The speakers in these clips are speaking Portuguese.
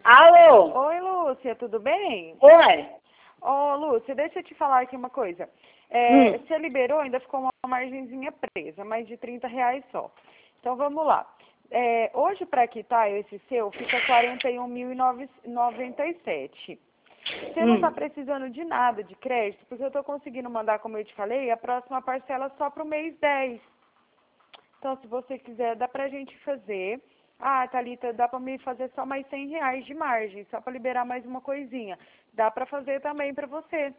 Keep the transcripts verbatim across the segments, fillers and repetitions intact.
Alô? Oi, Lúcia, tudo bem? Oi? Ô, Lúcia, deixa eu te falar aqui uma coisa. É, Hum. Você liberou, ainda ficou uma margenzinha presa, mais de trinta reais só. Então, vamos lá. É, hoje, para quitar esse seu, fica quarenta e um mil e noventa e sete. Você não está Hum. precisando de nada de crédito, porque eu estou conseguindo mandar, como eu te falei, a próxima parcela só para o mês dez. Então, se você quiser, dá pra gente fazer. Ah, Thalita, dá pra me fazer só mais cem reais de margem, só pra liberar mais uma coisinha. Dá pra fazer também pra você.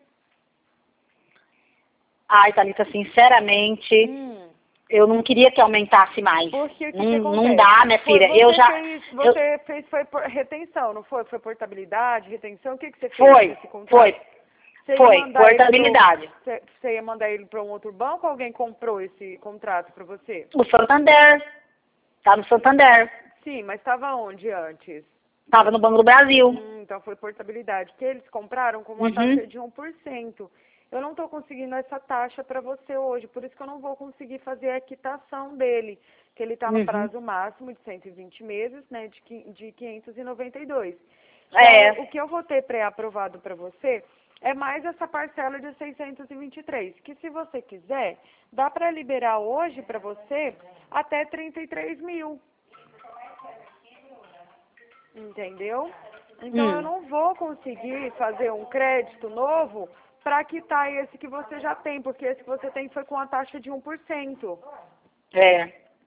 Ai, Thalita, sinceramente, Hum. eu não queria que aumentasse mais. Porque o que, Não, que não acontece? dá, minha Foi, filha. Eu você já. fez, Eu, você fez foi por retenção, não foi? Foi portabilidade, retenção? O que, que você fez foi, nesse contrato? foi, Você ia foi. mandar ele pro, Portabilidade. você, você ia mandar ele para um outro banco ou alguém comprou esse contrato pra você? O Santander. Tá no Santander. Sim, mas estava onde antes? Tava no Banco do Brasil. Hum, então foi portabilidade, que eles compraram com uma Uhum. taxa de um por cento. Eu não estou conseguindo essa taxa para você hoje, por isso que eu não vou conseguir fazer a quitação dele, que ele está no Uhum. prazo máximo de cento e vinte meses, né, de, qui- de quinhentos e noventa e dois. É. Então, o que eu vou ter pré-aprovado para você é mais essa parcela de seiscentos e vinte e três, que se você quiser, dá para liberar hoje para você até trinta e três mil. Entendeu? Então eu Hum. não vou conseguir fazer um crédito novo para quitar esse que você já tem, porque esse que você tem foi com a taxa de um por cento. É.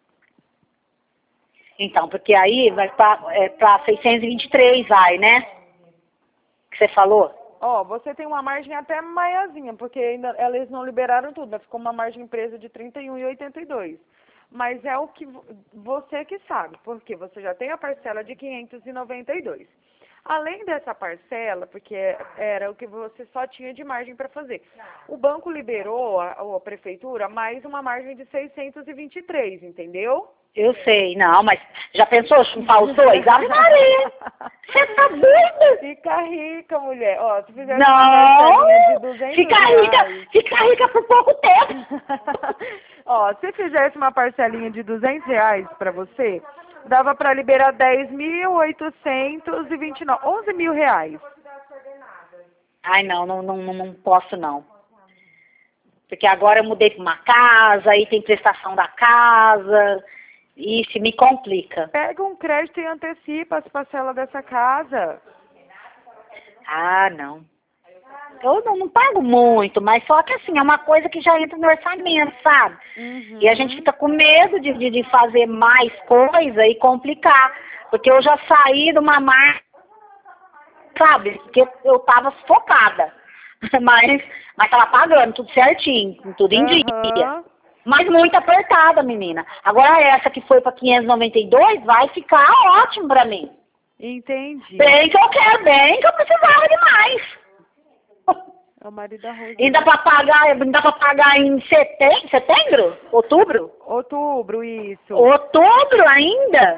Então, porque aí vai para é, pra seiscentos e vinte e três, vai, né? Que você falou? Ó, você tem uma margem até maiorzinha, porque ainda eles não liberaram tudo, né? Ficou uma margem presa de trinta e um e oitenta e dois. Mas é o que vo- você que sabe, porque você já tem a parcela de quinhentos e noventa e dois. Além dessa parcela, porque era o que você só tinha de margem para fazer, o banco liberou, a, ou a prefeitura, mais uma margem de seiscentos e vinte e três, entendeu? Eu sei, não, mas já pensou juntar os dois? Ave Maria! Você tá doida? Fica rica, mulher. Ó, se fizesse uma parcelinha de Não! duzentos Fica rica, reais. fica rica por pouco tempo. Ó, se fizesse uma parcelinha de duzentos reais pra você, dava pra liberar dez mil oitocentos e vinte e nove, onze mil reais. Ai, não, não, não, não não posso não. Porque agora eu mudei para uma casa, aí tem prestação da casa, e isso me complica. Pega um crédito e antecipa as parcelas dessa casa. Ah, não. Eu não, não pago muito, mas só que assim, é uma coisa que já entra no orçamento, sabe? Uhum. E a gente fica com medo de, de, de fazer mais coisa e complicar. Porque eu já saí de uma marca, sabe? Porque eu, eu tava focada. Mas, mas tava pagando tudo certinho, tudo em dia. Aham. Mas muito apertada, menina. Agora essa que foi para quinhentos e noventa e dois vai ficar ótimo para mim. Entendi. Bem que eu quero, bem que eu precisava de mais. É o marido da Rose. Ainda para pagar, ainda para pagar em setembro, setembro? Outubro? Outubro, isso. Outubro ainda?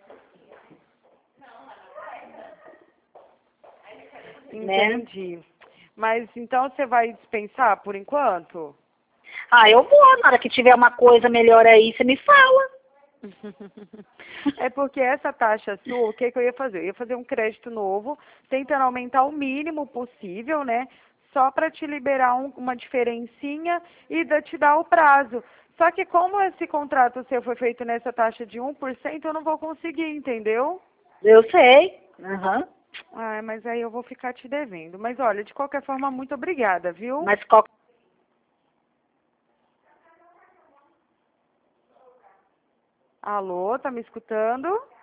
Né? Entendi. Mas então você vai dispensar por enquanto? Ah, eu vou, na hora que tiver uma coisa melhor aí, você me fala. É porque essa taxa sua, o que, que eu ia fazer? Eu ia fazer um crédito novo, tentando aumentar o mínimo possível, né? Só para te liberar um- uma diferencinha e da- te dar o prazo. Só que como esse contrato seu foi feito nessa taxa de um por cento, eu não vou conseguir, entendeu? Eu sei. Aham. Ai, mas aí eu vou ficar te devendo. Mas olha, de qualquer forma, muito obrigada, viu? Mas qual Alô, tá me escutando?